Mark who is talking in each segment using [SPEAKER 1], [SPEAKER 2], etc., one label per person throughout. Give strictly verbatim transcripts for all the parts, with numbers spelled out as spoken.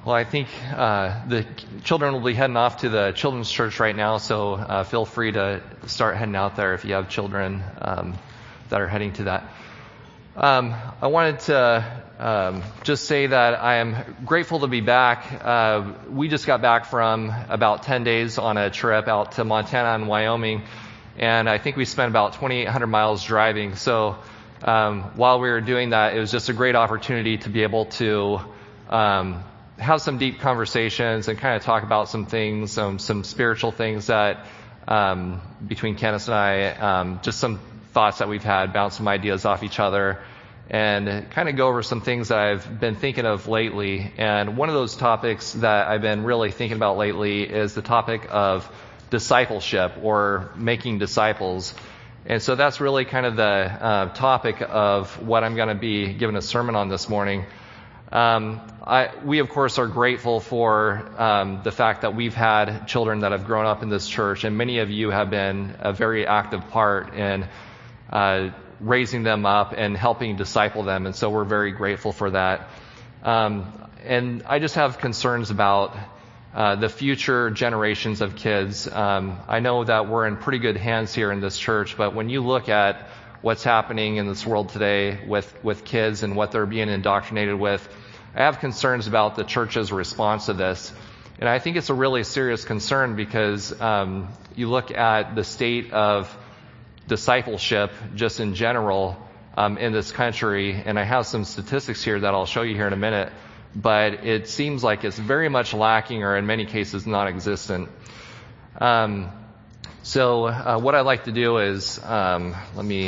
[SPEAKER 1] Well, I think uh, the children will be heading off to the children's church right now, so uh, feel free to start heading out there if you have children um, that are heading to that. Um, I wanted to um, just say that I am grateful to be back. Uh, we just got back from about ten days on a trip out to Montana and Wyoming, and I think we spent about twenty-eight hundred miles driving. So um, while we were doing that, it was just a great opportunity to be able to um, have some deep conversations and kind of talk about some things, some, some spiritual things that um, between Candace and I, um, just some thoughts that we've had, bounce some ideas off each other, and kind of go over some things that I've been thinking of lately. And one of those topics that I've been really thinking about lately is the topic of discipleship or making disciples. And so that's really kind of the uh, topic of what I'm going to be giving a sermon on this morning. Um, I, we, of course, are grateful for um, the fact that we've had children that have grown up in this church, and many of you have been a very active part in uh, raising them up and helping disciple them, and so we're very grateful for that. Um, and I just have concerns about uh, the future generations of kids. Um, I know that we're in pretty good hands here in this church, but when you look at what's happening in this world today with, with kids and what they're being indoctrinated with, I have concerns about the church's response to this. And I think it's a really serious concern because um, you look at the state of discipleship just in general um, in this country, and I have some statistics here that I'll show you here in a minute, but it seems like it's very much lacking or in many cases non-existent. Um, so uh, what I'd like to do is, um, let me...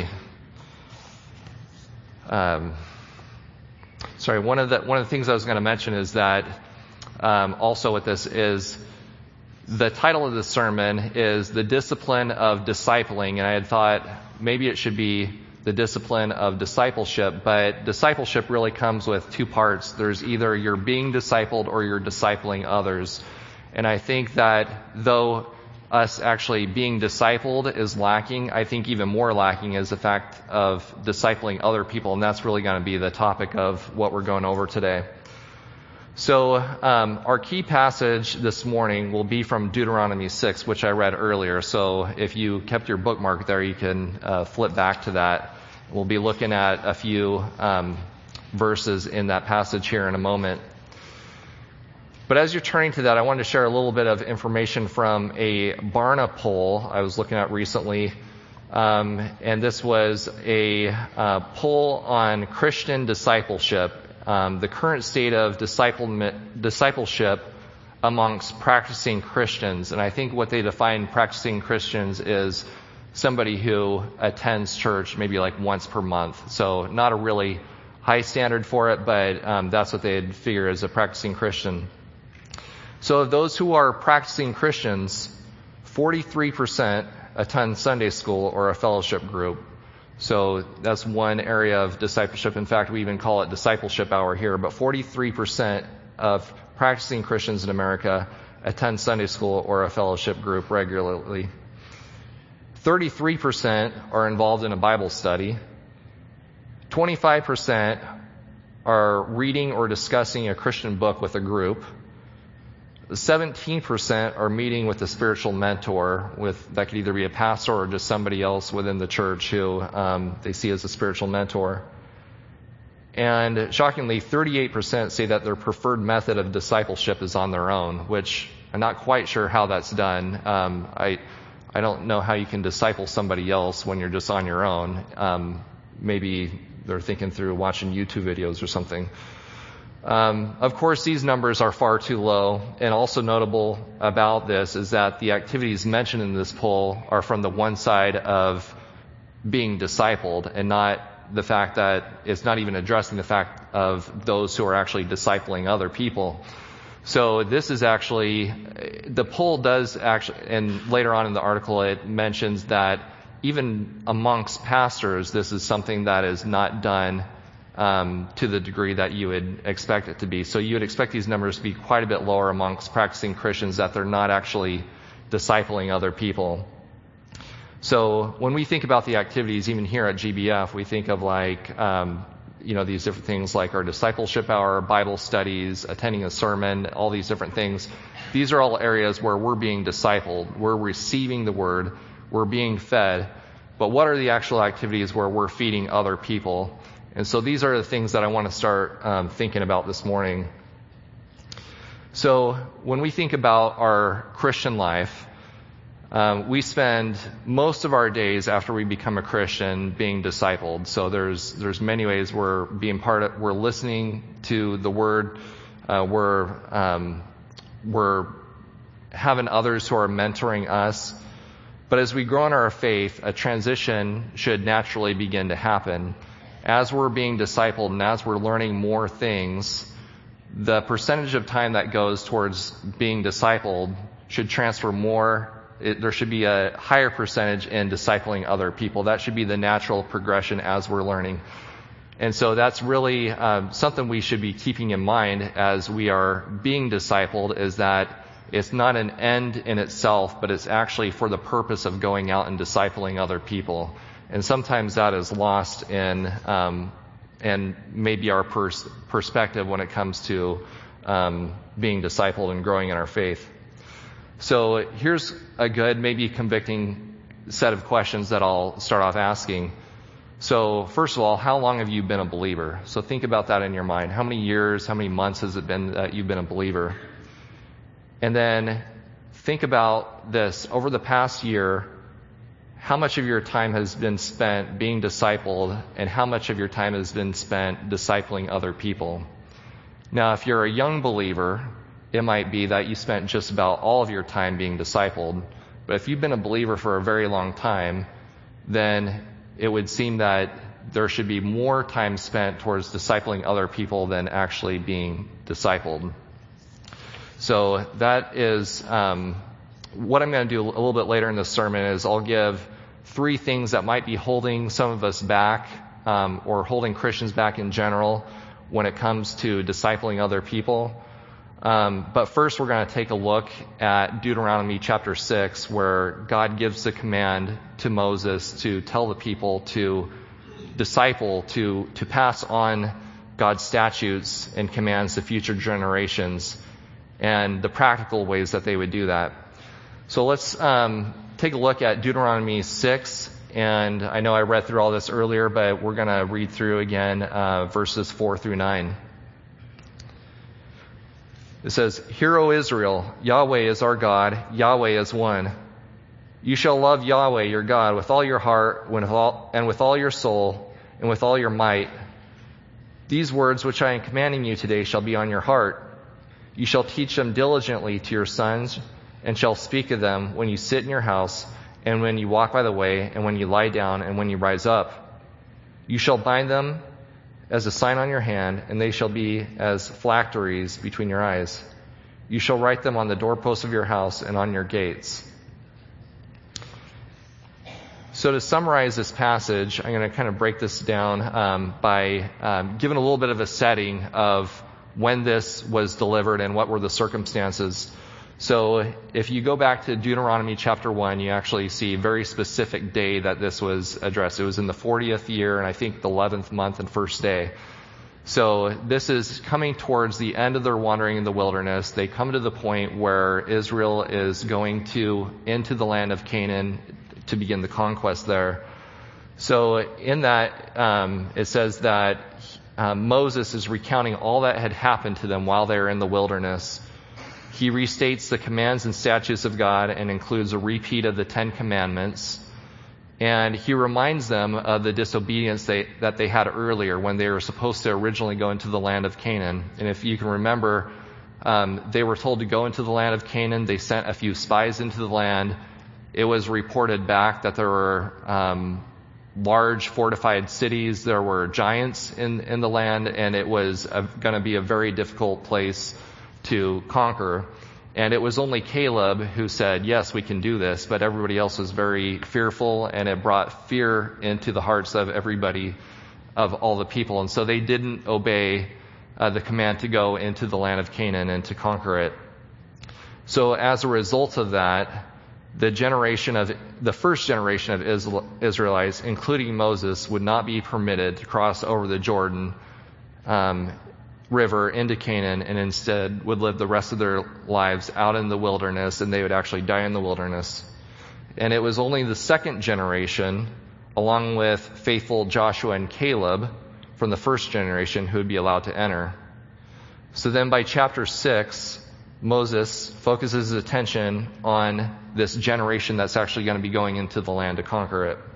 [SPEAKER 1] Um, sorry, one of the one of the things I was going to mention is that um, also with this is the title of the sermon is The Discipline of Discipling, and I had thought maybe it should be The Discipline of Discipleship, but discipleship really comes with two parts. There's either you're being discipled or you're discipling others. And I think that though us actually being discipled is lacking, I think even more lacking is the fact of discipling other people, and that's really going to be the topic of what we're going over today. So um, our key passage this morning will be from Deuteronomy six, which I read earlier. So if you kept your bookmark there, you can uh, flip back to that. We'll be looking at a few um, verses in that passage here in a moment. But as you're turning to that, I wanted to share a little bit of information from a Barna poll I was looking at recently. Um, and this was a uh, poll on Christian discipleship, um, the current state of discipleship amongst practicing Christians. And I think what they define practicing Christians is somebody who attends church maybe like once per month. So not a really high standard for it, but um, that's what they'd figure as a practicing Christian. So of those who are practicing Christians, forty-three percent attend Sunday school or a fellowship group. So that's one area of discipleship. In fact, we even call it discipleship hour here. But forty-three percent of practicing Christians in America attend Sunday school or a fellowship group regularly. thirty-three percent are involved in a Bible study. twenty-five percent are reading or discussing a Christian book with a group. seventeen percent are meeting with a spiritual mentor, with that could either be a pastor or just somebody else within the church who um, they see as a spiritual mentor. And shockingly, thirty-eight percent say that their preferred method of discipleship is on their own, which I'm not quite sure how that's done. Um, I I don't know how you can disciple somebody else when you're just on your own. Um, maybe they're thinking through watching YouTube videos or something. Um, of course, these numbers are far too low, and also notable about this is that the activities mentioned in this poll are from the one side of being discipled and not the fact that it's not even addressing the fact of those who are actually discipling other people. So this is actually, the poll does actually, and later on in the article it mentions that even amongst pastors, this is something that is not done Um, to the degree that you would expect it to be. So you would expect these numbers to be quite a bit lower amongst practicing Christians, that they're not actually discipling other people. So when we think about the activities, even here at G B F, we think of like um, you know, these different things like our discipleship hour, Bible studies, attending a sermon, all these different things. These are all areas where we're being discipled. We're receiving the word. We're being fed. But what are the actual activities where we're feeding other people? And so these are the things that I want to start um, thinking about this morning. So when we think about our Christian life, um, we spend most of our days after we become a Christian being discipled. So there's there's many ways we're being part of, we're listening to the word, uh, we're um, we're having others who are mentoring us. But as we grow in our faith, a transition should naturally begin to happen. As we're being discipled and as we're learning more things, the percentage of time that goes towards being discipled should transfer more. It, there should be a higher percentage in discipling other people. That should be the natural progression as we're learning. And so that's really um, something we should be keeping in mind as we are being discipled, is that it's not an end in itself, but it's actually for the purpose of going out and discipling other people. And sometimes that is lost in um, and maybe our pers- perspective when it comes to um, being discipled and growing in our faith. So here's a good, maybe convicting set of questions that I'll start off asking. So first of all, how long have you been a believer? So think about that in your mind. How many years, how many months has it been that you've been a believer? And then think about this. Over the past year, how much of your time has been spent being discipled, and how much of your time has been spent discipling other people? Now, if you're a young believer, it might be that you spent just about all of your time being discipled. But if you've been a believer for a very long time, then it would seem that there should be more time spent towards discipling other people than actually being discipled. So that is um, what I'm going to do a little bit later in this sermon. Is I'll give three things that might be holding some of us back, um, or holding Christians back in general when it comes to discipling other people. Um, but first we're going to take a look at Deuteronomy chapter six, where God gives the command to Moses to tell the people to disciple, to, to pass on God's statutes and commands to future generations, and the practical ways that they would do that. So let's um, take a look at Deuteronomy six, and I know I read through all this earlier, but we're going to read through again uh, verses four through nine. It says, "Hear, O Israel, Yahweh is our God, Yahweh is one. You shall love Yahweh your God with all your heart with all, and with all your soul and with all your might. These words which I am commanding you today shall be on your heart. You shall teach them diligently to your sons, and shall speak of them when you sit in your house, and when you walk by the way, and when you lie down, and when you rise up. You shall bind them as a sign on your hand, and they shall be as phylacteries between your eyes. You shall write them on the doorposts of your house and on your gates." So to summarize this passage, I'm going to kind of break this down um, by um, giving a little bit of a setting of when this was delivered and what were the circumstances. So if you go back to Deuteronomy chapter one, you actually see a very specific day that this was addressed. It was in the fortieth year, and I think the eleventh month and first day. So this is coming towards the end of their wandering in the wilderness. They come to the point where Israel is going to into the land of Canaan to begin the conquest there. So in that, um, it says that uh, Moses is recounting all that had happened to them while they were in the wilderness. He restates the commands and statutes of God and includes a repeat of the Ten Commandments. And he reminds them of the disobedience they, that they had earlier when they were supposed to originally go into the land of Canaan. And if you can remember, um, they were told to go into the land of Canaan. They sent a few spies into the land. It was reported back that there were um, large fortified cities. There were giants in, in the land, and it was going to be a very difficult place to conquer. And it was only Caleb who said, yes, we can do this, but everybody else was very fearful, and it brought fear into the hearts of everybody, of all the people. And so they didn't obey uh, the command to go into the land of Canaan and to conquer it. So as a result of that, the generation of the first generation of Israelites, including Moses, would not be permitted to cross over the Jordan um, River into Canaan, and instead would live the rest of their lives out in the wilderness, and they would actually die in the wilderness. And it was only the second generation, along with faithful Joshua and Caleb from the first generation, who would be allowed to enter. So then by chapter six, Moses focuses his attention on this generation that's actually going to be going into the land to conquer it.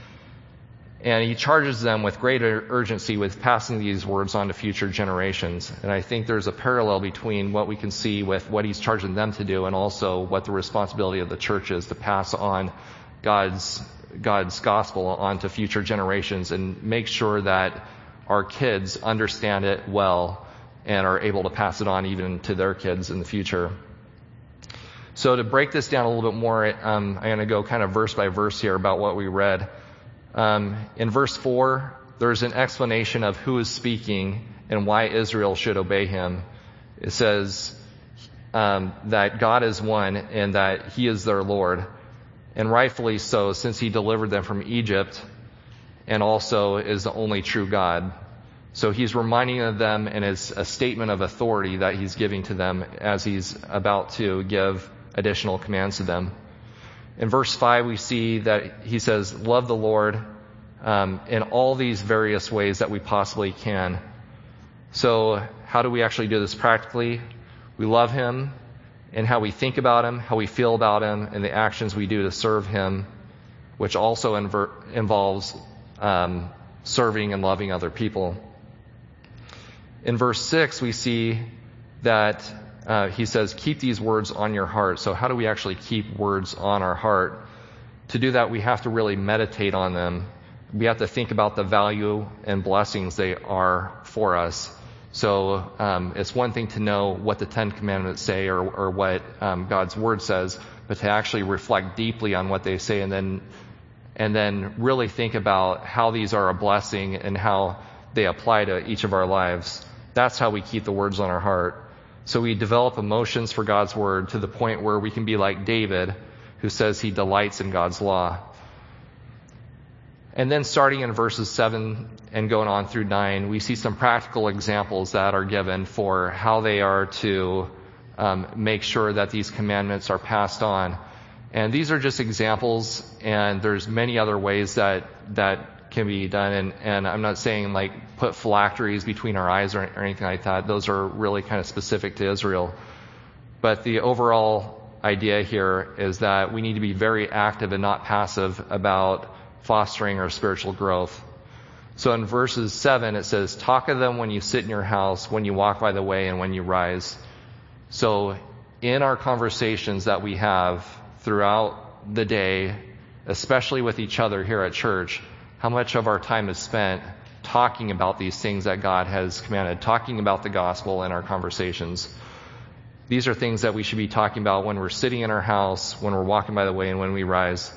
[SPEAKER 1] And he charges them with greater urgency with passing these words on to future generations. And I think there's a parallel between what we can see with what he's charging them to do and also what the responsibility of the church is to pass on God's God's gospel on to future generations and make sure that our kids understand it well and are able to pass it on even to their kids in the future. So to break this down a little bit more, um, I'm going to go kind of verse by verse here about what we read. Um, in verse four, there's an explanation of who is speaking and why Israel should obey him. It says um, that God is one and that he is their Lord, and rightfully so, since he delivered them from Egypt and also is the only true God. So he's reminding them, and it's a statement of authority that he's giving to them as he's about to give additional commands to them. In verse five, we see that he says, love the Lord um, in all these various ways that we possibly can. So how do we actually do this practically? We love him in how we think about him, how we feel about him, and the actions we do to serve him, which also inver- involves um, serving and loving other people. In verse six, we see that Uh, he says, keep these words on your heart. So how do we actually keep words on our heart? To do that, we have to really meditate on them. We have to think about the value and blessings they are for us. So um, it's one thing to know what the Ten Commandments say or, or what um, God's Word says, but to actually reflect deeply on what they say and then and then really think about how these are a blessing and how they apply to each of our lives. That's how we keep the words on our heart. So we develop emotions for God's word to the point where we can be like David, who says he delights in God's law. And then starting in verses seven and going on through nine, we see some practical examples that are given for how they are to um, make sure that these commandments are passed on. And these are just examples, and there's many other ways that that can be done. And, and I'm not saying like put phylacteries between our eyes or, or anything like that. Those are really kind of specific to Israel. But the overall idea here is that we need to be very active and not passive about fostering our spiritual growth. So in verses seven, it says, talk of them when you sit in your house, when you walk by the way, and when you rise. So in our conversations that we have throughout the day, especially with each other here at church, how much of our time is spent talking about these things that God has commanded, talking about the gospel in our conversations. These are things that we should be talking about when we're sitting in our house, when we're walking by the way, and when we rise.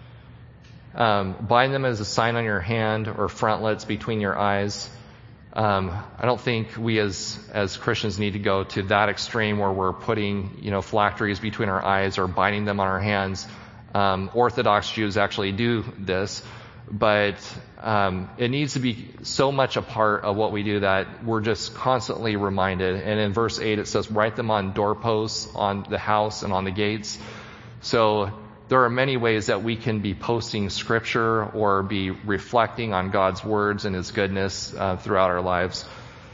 [SPEAKER 1] Um, bind them as a sign on your hand or frontlets between your eyes. Um, I don't think we as as Christians need to go to that extreme where we're putting, you know, phylacteries between our eyes or binding them on our hands. Um, Orthodox Jews actually do this. But um, it needs to be so much a part of what we do that we're just constantly reminded. And in verse eight, it says, write them on doorposts, on the house, and on the gates. So there are many ways that we can be posting scripture or be reflecting on God's words and his goodness uh, throughout our lives.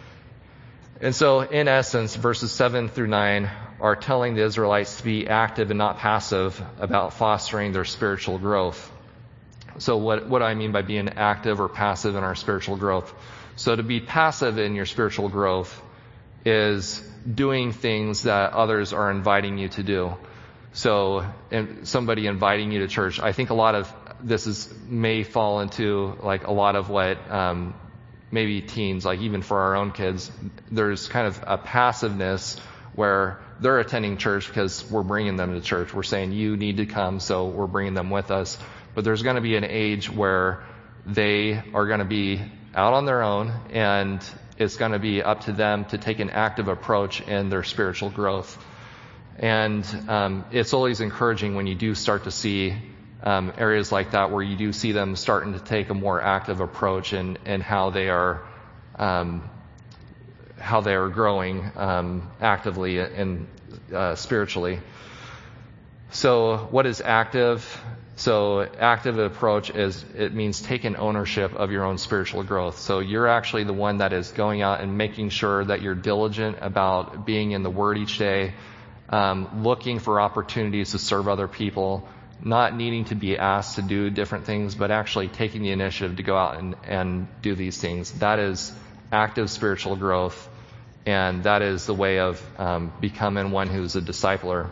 [SPEAKER 1] And so in essence, verses seven through nine are telling the Israelites to be active and not passive about fostering their spiritual growth. So what, what do I mean by being active or passive in our spiritual growth? So to be passive in your spiritual growth is doing things that others are inviting you to do. So in somebody inviting you to church, I think a lot of this is may fall into like a lot of what um, maybe teens, like even for our own kids, there's kind of a passiveness where they're attending church because we're bringing them to church. We're saying you need to come, so we're bringing them with us. But there's going to be an age where they are going to be out on their own, and it's going to be up to them to take an active approach in their spiritual growth. And um, it's always encouraging when you do start to see um, areas like that where you do see them starting to take a more active approach in, in how they are um, how they are growing um, actively and uh, spiritually. So what is active? So active approach is, it means taking ownership of your own spiritual growth. So you're actually the one that is going out and making sure that you're diligent about being in the Word each day, um, looking for opportunities to serve other people, not needing to be asked to do different things, but actually taking the initiative to go out and, and do these things. That is active spiritual growth, and that is the way of um, becoming one who's a discipler.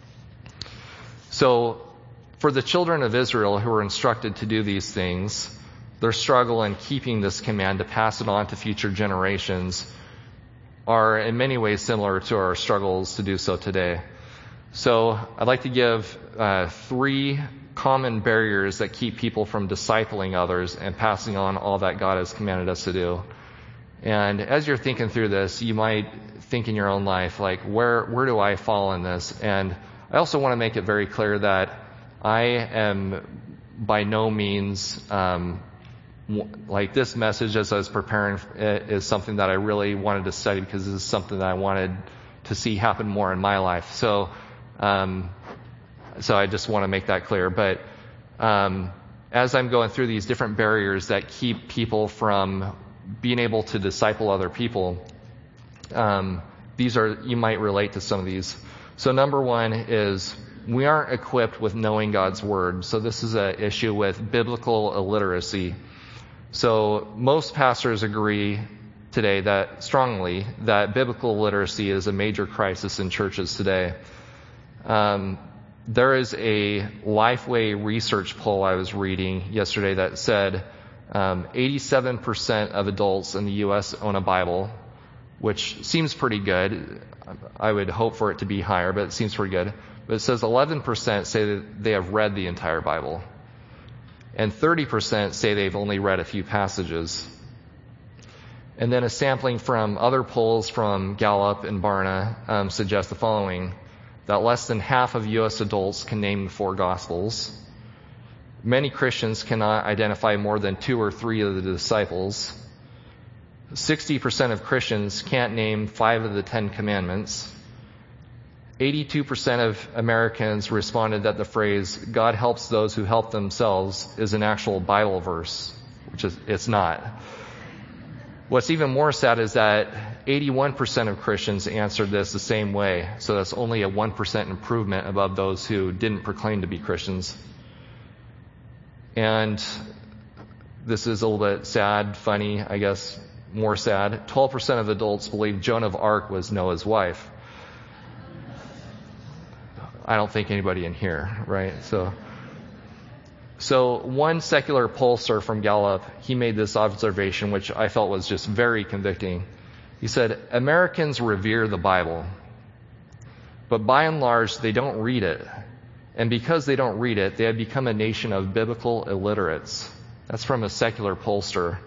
[SPEAKER 1] So for the children of Israel who were instructed to do these things, their struggle in keeping this command to pass it on to future generations are in many ways similar to our struggles to do so today. So I'd like to give uh, three common barriers that keep people from discipling others and passing on all that God has commanded us to do. And as you're thinking through this, you might think in your own life, like, where where do I fall in this? And I also want to make it very clear that I am by no means, um, like this message as I was preparing is something that I really wanted to study because this is something that I wanted to see happen more in my life. So, um, so I just want to make that clear. But um, as I'm going through these different barriers that keep people from being able to disciple other people, um, these are, you might relate to some of these. So number one is we aren't equipped with knowing God's Word. So this is an issue with biblical illiteracy. So most pastors agree today that strongly that biblical literacy is a major crisis in churches today. Um, there is a Lifeway research poll I was reading yesterday that said um, eighty-seven percent of adults in the U S own a Bible, which seems pretty good. I would hope for it to be higher, but it seems pretty good. But it says eleven percent say that they have read the entire Bible, and thirty percent say they've only read a few passages. And then a sampling from other polls from Gallup and Barna um, suggests the following: that less than half of U S adults can name the four Gospels. Many Christians cannot identify more than two or three of the disciples. sixty percent of Christians can't name five of the Ten Commandments. eighty-two percent of Americans responded that the phrase, "God helps those who help themselves," is an actual Bible verse, which is, it's not. What's even more sad is that eighty-one percent of Christians answered this the same way. So that's only a one percent improvement above those who didn't proclaim to be Christians. And this is a little bit sad, funny, I guess, more sad. twelve percent of adults believe Joan of Arc was Noah's wife. I don't think anybody in here, right? So, so one secular pollster from Gallup, he made this observation, which I felt was just very convicting. He said, Americans revere the Bible, but by and large, they don't read it. And because they don't read it, they have become a nation of biblical illiterates. That's from a secular pollster.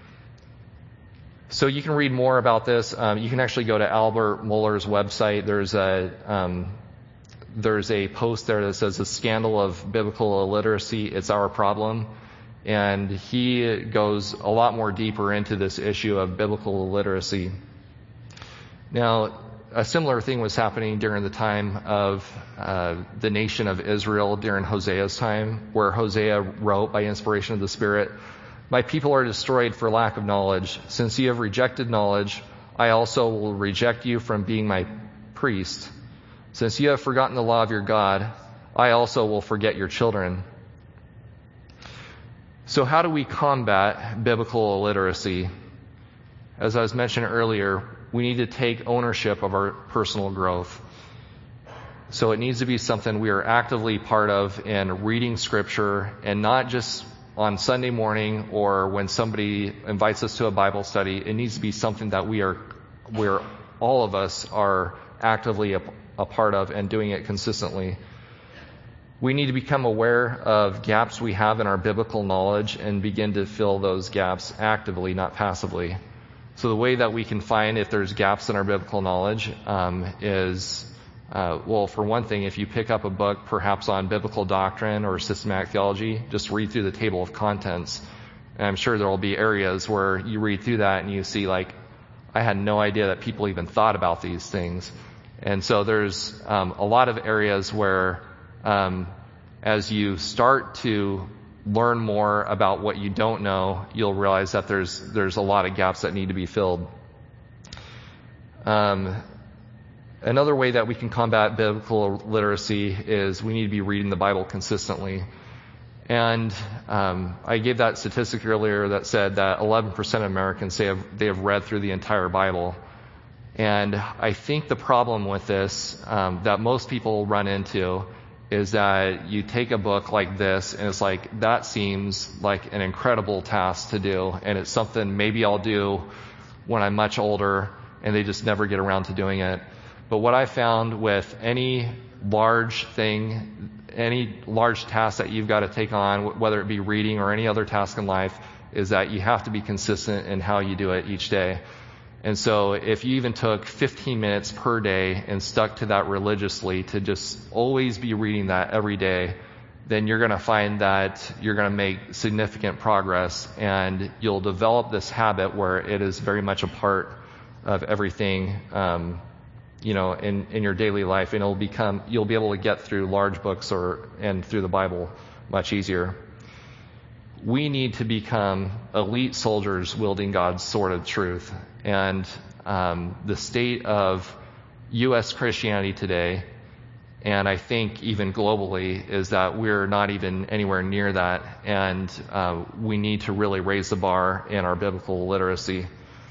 [SPEAKER 1] So you can read more about this. Um, you can actually go to Albert Mohler's website. There's a um, there's a post there that says, "The scandal of biblical illiteracy, it's our problem." And he goes a lot more deeper into this issue of biblical illiteracy. Now, a similar thing was happening during the time of uh, the nation of Israel during Hosea's time, where Hosea wrote by inspiration of the Spirit, "My people are destroyed for lack of knowledge. Since you have rejected knowledge, I also will reject you from being my priest. Since you have forgotten the law of your God, I also will forget your children." So how do we combat biblical illiteracy? As I was mentioning earlier, we need to take ownership of our personal growth. So it needs to be something we are actively part of in reading Scripture, and not just on Sunday morning or when somebody invites us to a Bible study. It needs to be something that we are, where all of us are actively a, a part of and doing it consistently. We need to become aware of gaps we have in our biblical knowledge and begin to fill those gaps actively, not passively. So the way that we can find if there's gaps in our biblical knowledge um, is Uh, well, for one thing, if you pick up a book perhaps on biblical doctrine or systematic theology, just read through the table of contents. And I'm sure there will be areas where you read through that and you see, like, I had no idea that people even thought about these things. And so there's um, a lot of areas where um, as you start to learn more about what you don't know, you'll realize that there's there's a lot of gaps that need to be filled. Um, another way that we can combat biblical literacy is we need to be reading the Bible consistently. And um, I gave that statistic earlier that said that eleven percent of Americans say have, they have read through the entire Bible. And I think the problem with this um, that most people run into is that you take a book like this and it's like, that seems like an incredible task to do, and it's something maybe I'll do when I'm much older, and they just never get around to doing it. But what I found with any large thing, any large task that you've got to take on, whether it be reading or any other task in life, is that you have to be consistent in how you do it each day. And so if you even took fifteen minutes per day and stuck to that religiously, to just always be reading that every day, then you're going to find that you're going to make significant progress, and you'll develop this habit where it is very much a part of everything, um, you know, in, in your daily life, and it'll become, you'll be able to get through large books or, and through the Bible much easier. We need to become elite soldiers wielding God's sword of truth. And um, the state of U S Christianity today, and I think even globally, is that we're not even anywhere near that. And uh, we need to really raise the bar in our biblical literacy.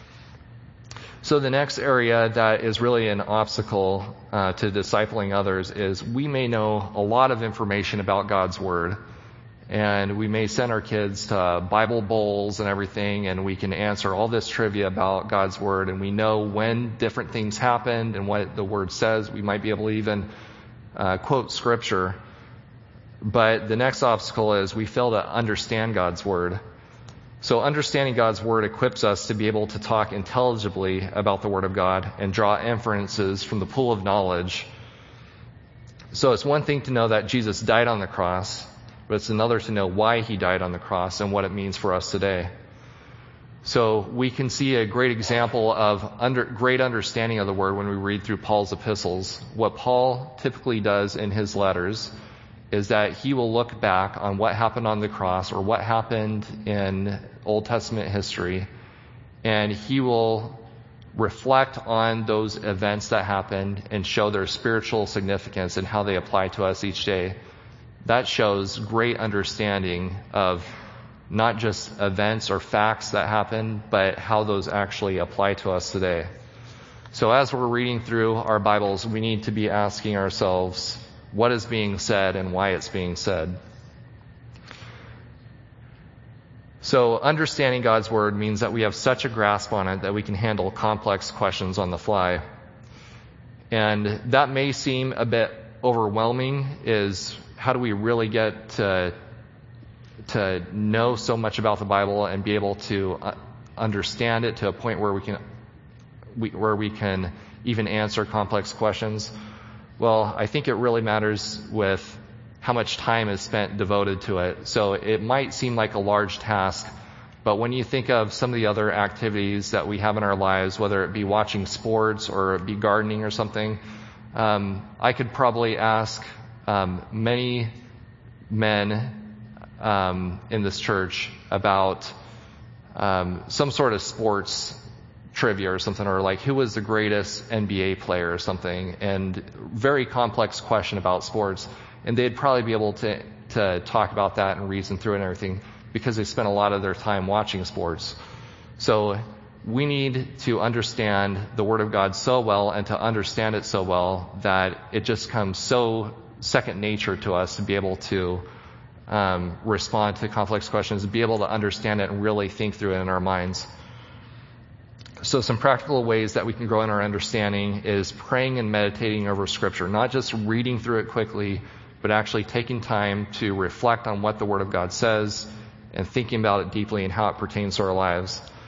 [SPEAKER 1] So the next area that is really an obstacle uh, to discipling others is we may know a lot of information about God's Word, and we may send our kids to Bible bowls and everything, and we can answer all this trivia about God's Word, and we know when different things happened and what the Word says. We might be able to even uh, quote Scripture. But the next obstacle is we fail to understand God's Word. So understanding God's Word equips us to be able to talk intelligibly about the Word of God and draw inferences from the pool of knowledge. So it's one thing to know that Jesus died on the cross, but it's another to know why he died on the cross and what it means for us today. So we can see a great example of under, great understanding of the Word when we read through Paul's epistles. What Paul typically does in his letters is that he will look back on what happened on the cross or what happened in Old Testament history, and he will reflect on those events that happened and show their spiritual significance and how they apply to us each day. That shows great understanding of not just events or facts that happen, but how those actually apply to us today. So as we're reading through our Bibles, we need to be asking ourselves, what is being said and why it's being said? So understanding God's Word means that we have such a grasp on it that we can handle complex questions on the fly. And that may seem a bit overwhelming, is how do we really get to, to know so much about the Bible and be able to understand it to a point where we can, we, where we can even answer complex questions? Well, I think it really matters with how much time is spent devoted to it. So it might seem like a large task, but when you think of some of the other activities that we have in our lives, whether it be watching sports or it be gardening or something, um, I could probably ask um, many men um, in this church about um, some sort of sports trivia or something, or like who was the greatest N B A player or something, and very complex question about sports, and they'd probably be able to to talk about that and reason through it and everything because they spent a lot of their time watching sports. So we need to understand the Word of God so well and to understand it so well that it just comes so second nature to us to be able to um, respond to complex questions, be able to understand it and really think through it in our minds. So some practical ways that we can grow in our understanding is praying and meditating over Scripture, not just reading through it quickly, but actually taking time to reflect on what the Word of God says and thinking about it deeply and how it pertains to our lives.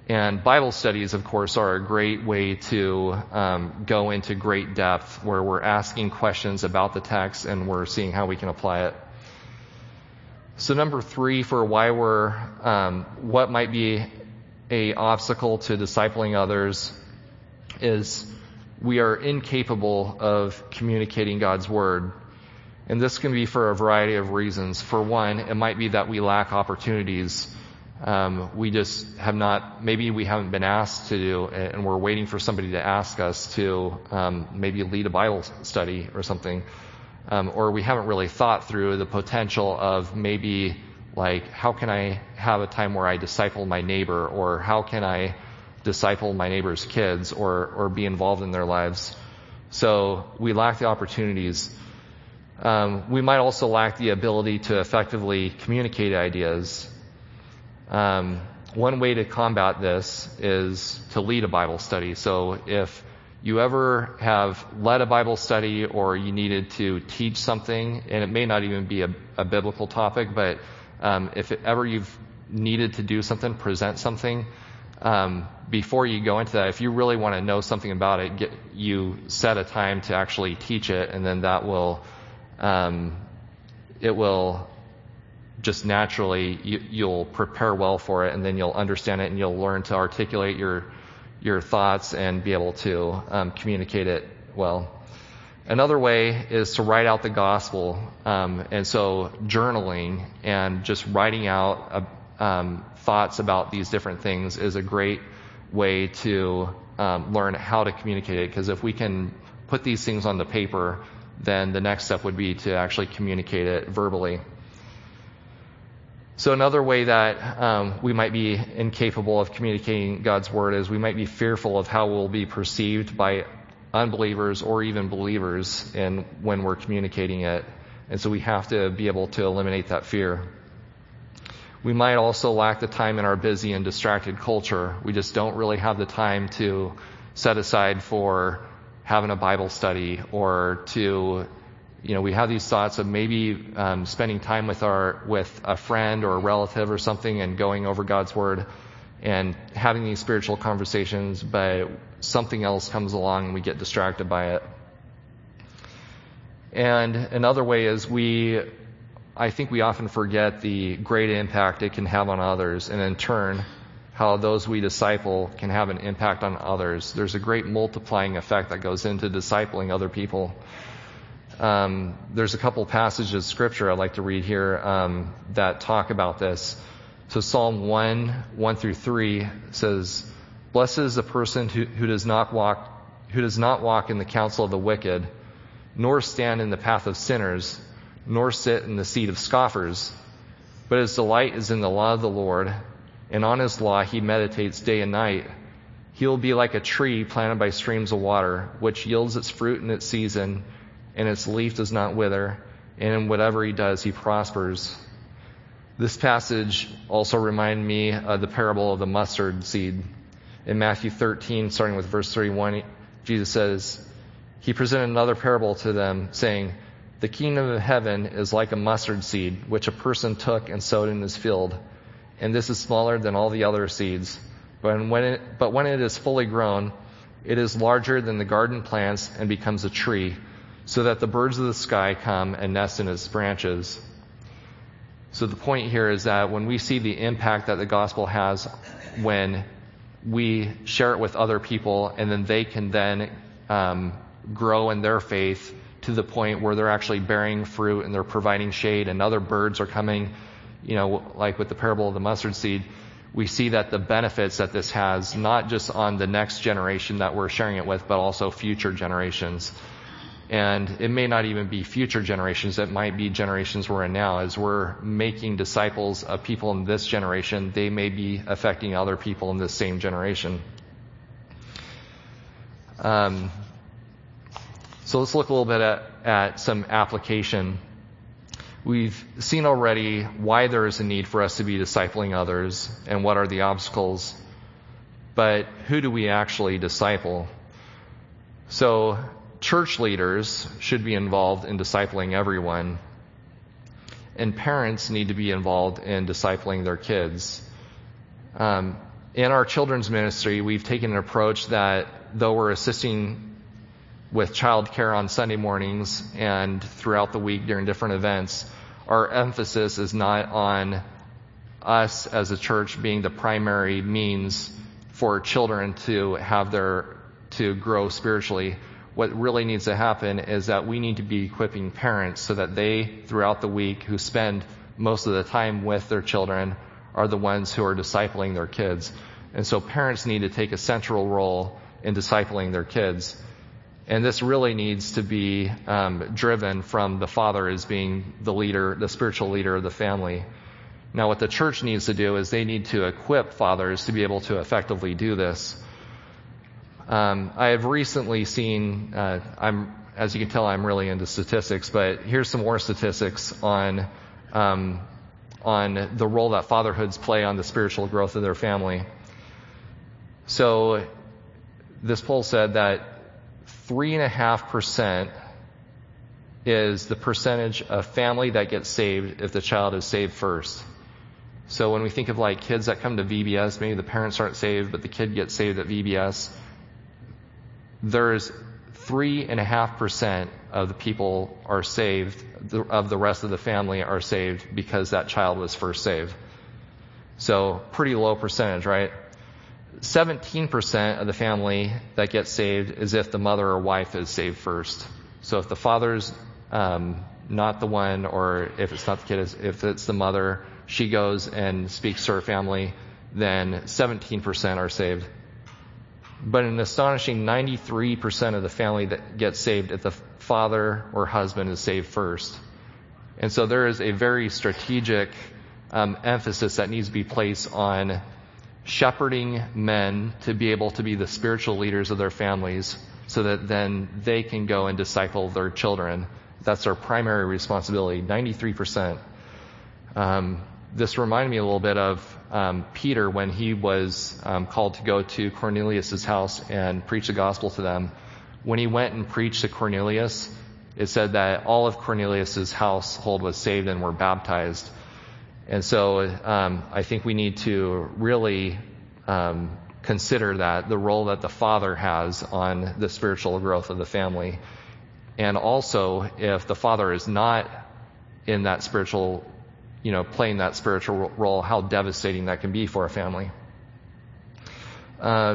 [SPEAKER 1] And Bible studies, of course, are a great way to um, go into great depth, where we're asking questions about the text and we're seeing how we can apply it. So number three, for why we're, um, what might be a obstacle to discipling others, is we are incapable of communicating God's word. And this can be for a variety of reasons. For one, it might be that we lack opportunities. Um, we just have not, maybe we haven't been asked to do, and we're waiting for somebody to ask us to um, maybe lead a Bible study or something. Um, or we haven't really thought through the potential of maybe, like, how can I have a time where I disciple my neighbor, or how can I disciple my neighbor's kids, or, or be involved in their lives. So we lack the opportunities. Um, we might also lack the ability to effectively communicate ideas. Um, one way to combat this is to lead a Bible study. So if you ever have led a Bible study, or you needed to teach something, and it may not even be a, a biblical topic, but um, if it, ever you've needed to do something, present something, um, before you go into that, if you really want to know something about it, get, you set a time to actually teach it, and then that will, um, it will just naturally, you, you'll prepare well for it, and then you'll understand it, and you'll learn to articulate your your thoughts and be able to um, communicate it well. Another way is to write out the gospel, um, and so journaling and just writing out uh, um, thoughts about these different things is a great way to um, learn how to communicate it, because if we can put these things on the paper, then the next step would be to actually communicate it verbally. So another way that um, we might be incapable of communicating God's word is we might be fearful of how we'll be perceived by unbelievers or even believers in when we're communicating it. And so we have to be able to eliminate that fear. We might also lack the time in our busy and distracted culture. We just don't really have the time to set aside for having a Bible study, or to, you know, we have these thoughts of maybe um, spending time with our with a friend or a relative or something, and going over God's word and having these spiritual conversations, but something else comes along and we get distracted by it. And another way is we, I think we often forget the great impact it can have on others, and in turn, how those we disciple can have an impact on others. There's a great multiplying effect that goes into discipling other people. Um, there's a couple passages of scripture I'd like to read here um, that talk about this. So Psalm one, one through three says, "Blessed is the person who, who does not walk, who does not walk in the counsel of the wicked, nor stand in the path of sinners, nor sit in the seat of scoffers. But his delight is in the law of the Lord, and on his law he meditates day and night. He will be like a tree planted by streams of water, which yields its fruit in its season, and its leaf does not wither, and in whatever he does, he prospers." This passage also reminded me of the parable of the mustard seed. In Matthew thirteen, starting with verse thirty-one, Jesus says, he presented another parable to them, saying, "The kingdom of heaven is like a mustard seed, which a person took and sowed in his field. And this is smaller than all the other seeds. But when it, but when it is fully grown, it is larger than the garden plants and becomes a tree, so that the birds of the sky come and nest in its branches." So the point here is that when we see the impact that the gospel has when we share it with other people, and then they can then um, grow in their faith to the point where they're actually bearing fruit and they're providing shade, and other birds are coming, you know, like with the parable of the mustard seed, we see that the benefits that this has, not just on the next generation that we're sharing it with, but also future generations. And it may not even be future generations. It might be generations we're in now. As we're making disciples of people in this generation, they may be affecting other people in this same generation. Um, so let's look a little bit at, at some application. We've seen already why there is a need for us to be discipling others and what are the obstacles. But who do we actually disciple? So church leaders should be involved in discipling everyone, and parents need to be involved in discipling their kids. Um, in our children's ministry, we've taken an approach that though we're assisting with child care on Sunday mornings and throughout the week during different events, our emphasis is not on us as a church being the primary means for children to have their, to grow spiritually. What really needs to happen is that we need to be equipping parents so that they, throughout the week, who spend most of the time with their children, are the ones who are discipling their kids. And so parents need to take a central role in discipling their kids. And this really needs to be um, driven from the father as being the leader, the spiritual leader of the family. Now, what the church needs to do is they need to equip fathers to be able to effectively do this. Um, I have recently seen, uh, I'm, as you can tell, I'm really into statistics, but here's some more statistics on, um, on the role that fatherhoods play on the spiritual growth of their family. So, this poll said that three and a half percent is the percentage of family that gets saved if the child is saved first. So when we think of like kids that come to V B S, maybe the parents aren't saved, but the kid gets saved at V B S, there's three and a half percent of the people are saved, of the rest of the family are saved because that child was first saved. So pretty low percentage, right? seventeen percent of the family that gets saved is if the mother or wife is saved first. So if the father's um, not the one, or if it's not the kid, if it's the mother, she goes and speaks to her family, then seventeen percent are saved. But an astonishing ninety-three percent of the family that gets saved if the father or husband is saved first. And so there is a very strategic um, emphasis that needs to be placed on shepherding men to be able to be the spiritual leaders of their families so that then they can go and disciple their children. That's our primary responsibility, ninety-three percent. Um, this reminded me a little bit of um, Peter when he was um, called to go to Cornelius' house and preach the gospel to them. When he went and preached to Cornelius, it said that all of Cornelius' household was saved and were baptized. And so um, I think we need to really um, consider that, the role that the father has on the spiritual growth of the family. And also, if the father is not in that spiritual, you know, playing that spiritual role, how devastating that can be for a family. Uh,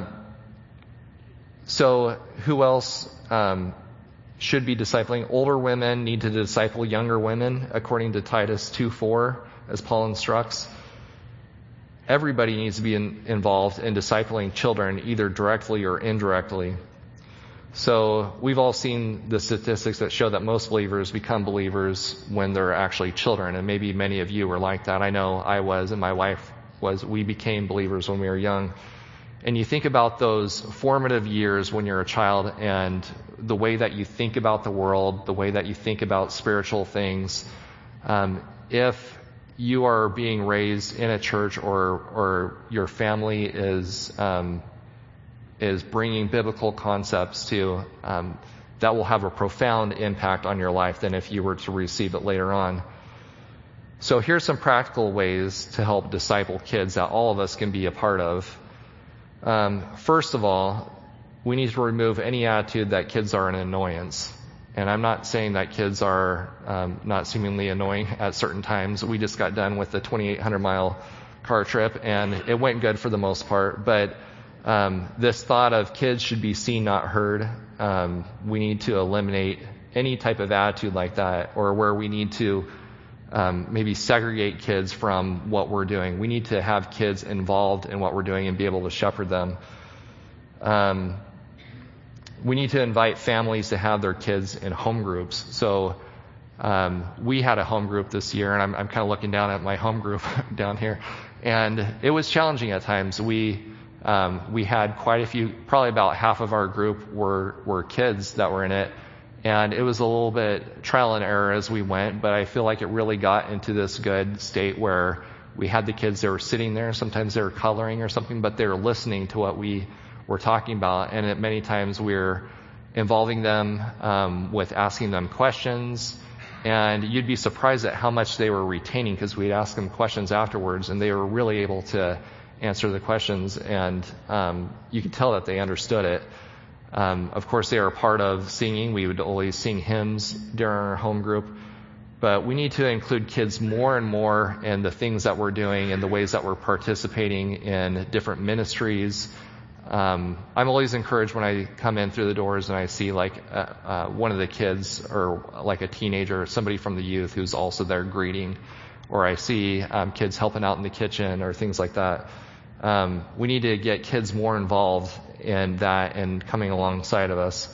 [SPEAKER 1] so who else um, should be discipling? Older women need to disciple younger women, according to Titus two four. As Paul instructs. Everybody needs to be in, involved in discipling children, either directly or indirectly. So we've all seen the statistics that show that most believers become believers when they're actually children, and maybe many of you were like that. I know I was, and my wife was. We became believers when we were young. And you think about those formative years when you're a child and the way that you think about the world, the way that you think about spiritual things. Um, if you are being raised in a church, or or your family is um, is bringing biblical concepts to, um, that will have a profound impact on your life than if you were to receive it later on. So here's some practical ways to help disciple kids that all of us can be a part of. Um, first of all, we need to remove any attitude that kids are an annoyance. And I'm not saying that kids are um, not seemingly annoying at certain times. We just got done with the twenty-eight hundred mile car trip, and it went good for the most part. But um, this thought of kids should be seen, not heard, um, we need to eliminate any type of attitude like that, or where we need to um, maybe segregate kids from what we're doing. We need to have kids involved in what we're doing and be able to shepherd them. Um, We need to invite families to have their kids in home groups. So um, we had a home group this year, and I'm, I'm kind of looking down at my home group down here, and it was challenging at times. We um, we had quite a few, probably about half of our group were were kids that were in it, and it was a little bit trial and error as we went. But I feel like it really got into this good state where we had the kids that were sitting there. Sometimes they were coloring or something, but they were listening to what we we're talking about, and at many times we're involving them um, with asking them questions, and you'd be surprised at how much they were retaining, because we'd ask them questions afterwards, and they were really able to answer the questions, and um, you could tell that they understood it. Um, of course, they are a part of singing. We would always sing hymns during our home group. But we need to include kids more and more in the things that we're doing and the ways that we're participating in different ministries. Um, I'm always encouraged when I come in through the doors and I see like uh, uh, one of the kids or like a teenager or somebody from the youth who's also there greeting, or I see um, kids helping out in the kitchen or things like that. Um, we need to get kids more involved in that and coming alongside of us.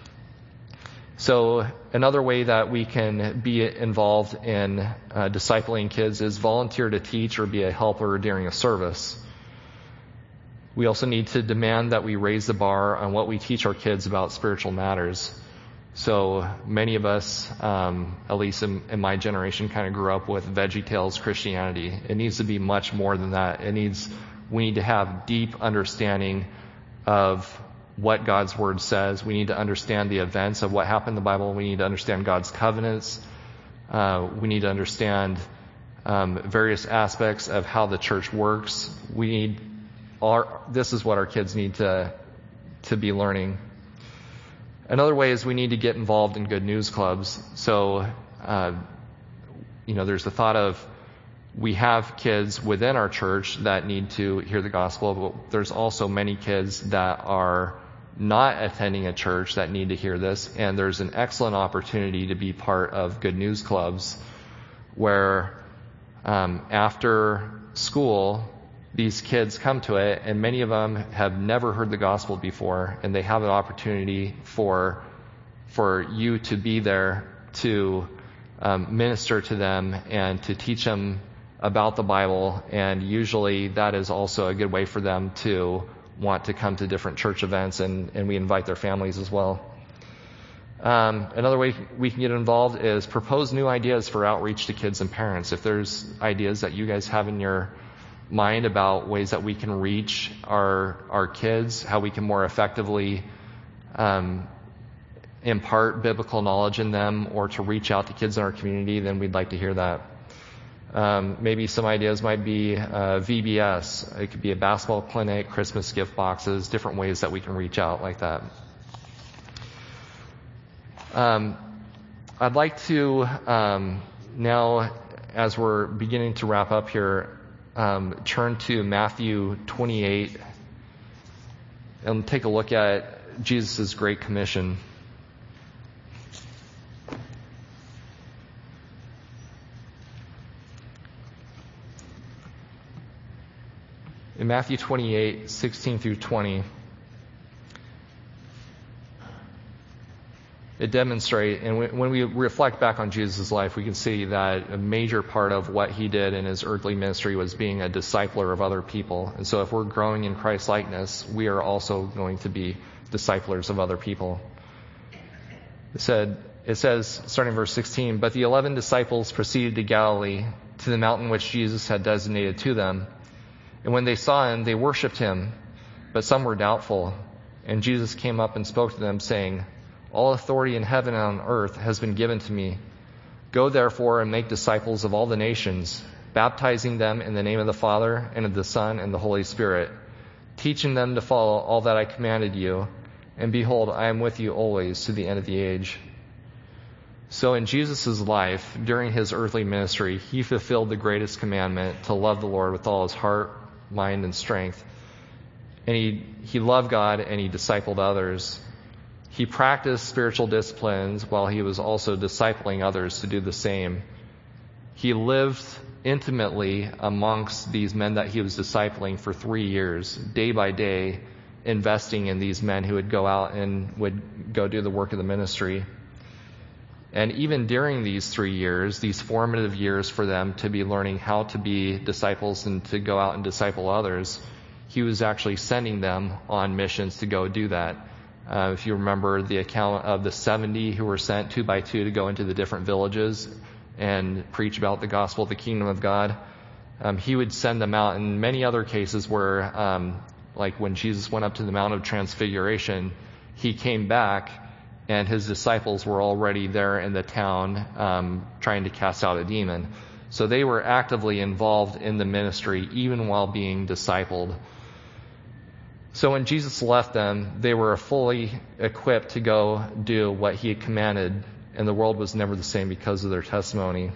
[SPEAKER 1] So another way that we can be involved in uh, discipling kids is volunteer to teach or be a helper during a service. We also need to demand that we raise the bar on what we teach our kids about spiritual matters. So many of us, um, at least in, in my generation, kind of grew up with VeggieTales Christianity. It needs to be much more than that. It needs, we need to have deep understanding of what God's Word says. We need to understand the events of what happened in the Bible. We need to understand God's covenants. Uh, we need to understand um, various aspects of how the church works. We need our, this is what our kids need to to be learning. Another way is we need to get involved in good news clubs. So, uh, you know, there's the thought of we have kids within our church that need to hear the gospel, but there's also many kids that are not attending a church that need to hear this, and there's an excellent opportunity to be part of good news clubs where um, after school these kids come to it, and many of them have never heard the gospel before, and they have an opportunity for for you to be there to um, minister to them and to teach them about the Bible. And usually that is also a good way for them to want to come to different church events, and, and we invite their families as well. Um, another way we can get involved is propose new ideas for outreach to kids and parents. If there's ideas that you guys have in your mind about ways that we can reach our our kids, how we can more effectively um, impart biblical knowledge in them, or to reach out to kids in our community, then we'd like to hear that. Um, maybe some ideas might be uh, V B S. It could be a basketball clinic, Christmas gift boxes, different ways that we can reach out like that. Um, I'd like to um, now, as we're beginning to wrap up here, um, turn to Matthew twenty-eight and take a look at Jesus' Great Commission. In Matthew twenty-eight, sixteen through twenty, it demonstrates, and when we reflect back on Jesus' life, we can see that a major part of what he did in his earthly ministry was being a discipler of other people. And so if we're growing in Christ's likeness, we are also going to be disciplers of other people. It said, it says, starting verse sixteen, "But the eleven disciples proceeded to Galilee, to the mountain which Jesus had designated to them. And when they saw him, they worshipped him, but some were doubtful. And Jesus came up and spoke to them, saying, 'All authority in heaven and on earth has been given to me. Go therefore and make disciples of all the nations, baptizing them in the name of the Father and of the Son and the Holy Spirit, teaching them to follow all that I commanded you. And behold, I am with you always to the end of the age.'" So in Jesus' life, during his earthly ministry, he fulfilled the greatest commandment, to love the Lord with all his heart, mind, and strength. And he, he loved God and he discipled others. He practiced spiritual disciplines while he was also discipling others to do the same. He lived intimately amongst these men that he was discipling for three years, day by day, investing in these men who would go out and would go do the work of the ministry. And even during these three years, these formative years for them to be learning how to be disciples and to go out and disciple others, he was actually sending them on missions to go do that. Uh, if you remember the account of the seventy who were sent two by two to go into the different villages and preach about the gospel of the kingdom of God, um, he would send them out. In many other cases where, um, like when Jesus went up to the Mount of Transfiguration, he came back and his disciples were already there in the town um, trying to cast out a demon. So they were actively involved in the ministry even while being discipled. So when Jesus left them, they were fully equipped to go do what he had commanded, and the world was never the same because of their testimony.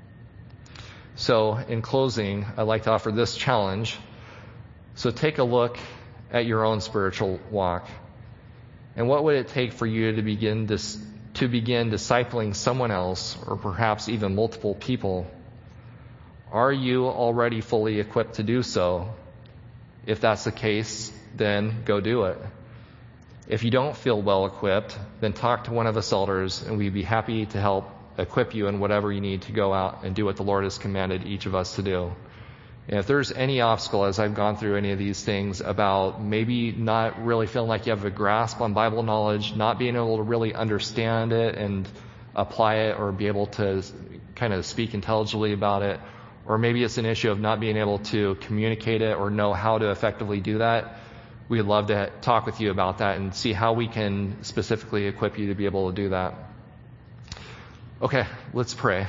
[SPEAKER 1] So in closing, I'd like to offer this challenge. So take a look at your own spiritual walk. And what would it take for you to begin dis- to begin discipling someone else, or perhaps even multiple people? Are you already fully equipped to do so? If that's the case, then go do it. If you don't feel well equipped, then talk to one of us elders, and we'd be happy to help equip you in whatever you need to go out and do what the Lord has commanded each of us to do. And if there's any obstacle as I've gone through any of these things about maybe not really feeling like you have a grasp on Bible knowledge, not being able to really understand it and apply it or be able to kind of speak intelligibly about it, or maybe it's an issue of not being able to communicate it or know how to effectively do that, we'd love to talk with you about that and see how we can specifically equip you to be able to do that. Okay, let's pray.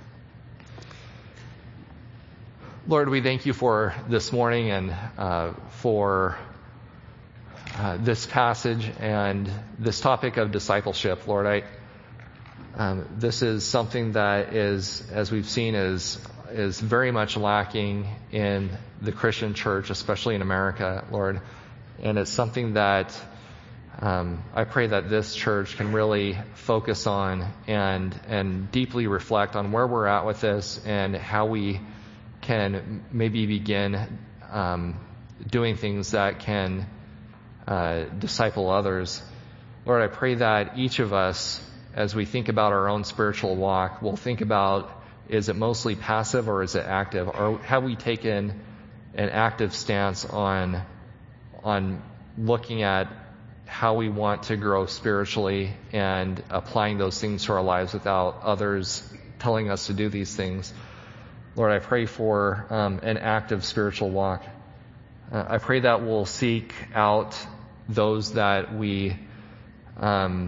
[SPEAKER 1] Lord, we thank you for this morning and uh, for uh, this passage and this topic of discipleship. Lord, I um, this is something that is, as we've seen, is is very much lacking in the Christian church, especially in America, Lord. And it's something that um, I pray that this church can really focus on and and deeply reflect on where we're at with this and how we can maybe begin um, doing things that can uh, disciple others. Lord, I pray that each of us, as we think about our own spiritual walk, will think about, is it mostly passive or is it active? Or have we taken an active stance on on looking at how we want to grow spiritually and applying those things to our lives without others telling us to do these things? Lord, I pray for um, an active spiritual walk. Uh, I pray that we'll seek out those that we um,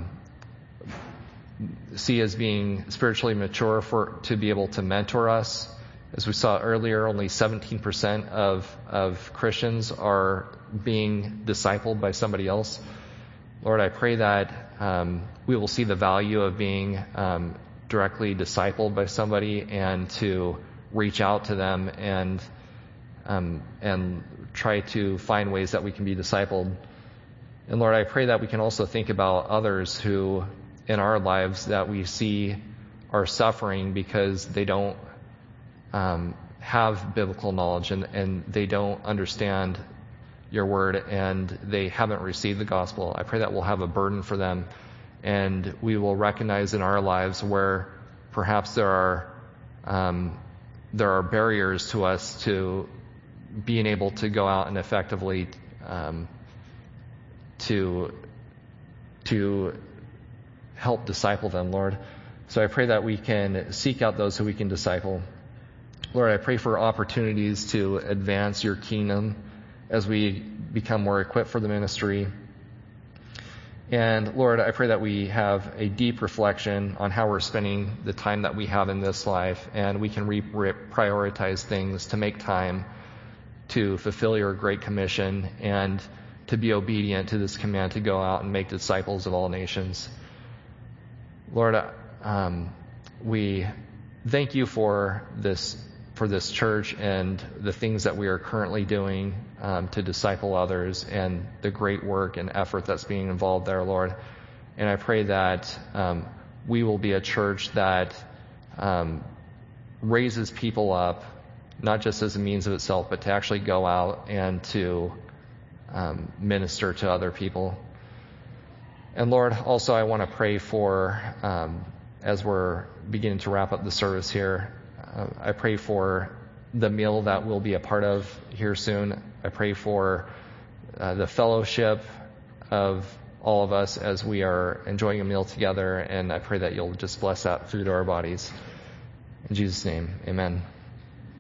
[SPEAKER 1] see as being spiritually mature for to be able to mentor us. As we saw earlier, only seventeen percent of, of Christians are being discipled by somebody else. Lord, I pray that um, we will see the value of being um, directly discipled by somebody and to reach out to them and um, and try to find ways that we can be discipled. And Lord, I pray that we can also think about others who in our lives that we see are suffering because they don't um, have biblical knowledge and, and they don't understand your word and they haven't received the gospel. I pray that we'll have a burden for them and we will recognize in our lives where perhaps there are um, there are barriers to us to being able to go out and effectively um, to to help disciple them, Lord. So I pray that we can seek out those who we can disciple. Lord, I pray for opportunities to advance your kingdom as we become more equipped for the ministry. And Lord, I pray that we have a deep reflection on how we're spending the time that we have in this life, and we can re- re- prioritize things to make time to fulfill your great commission and to be obedient to this command to go out and make disciples of all nations. Lord, um, we thank you for this for this church and the things that we are currently doing um, to disciple others and the great work and effort that's being involved there, Lord. And I pray that um, we will be a church that um, raises people up, not just as a means of itself, but to actually go out and to um, minister to other people. And Lord, also I want to pray for, um, as we're beginning to wrap up the service here, uh, I pray for the meal that we'll be a part of here soon. I pray for uh, the fellowship of all of us as we are enjoying a meal together, and I pray that you'll just bless that food to our bodies. In Jesus' name, amen.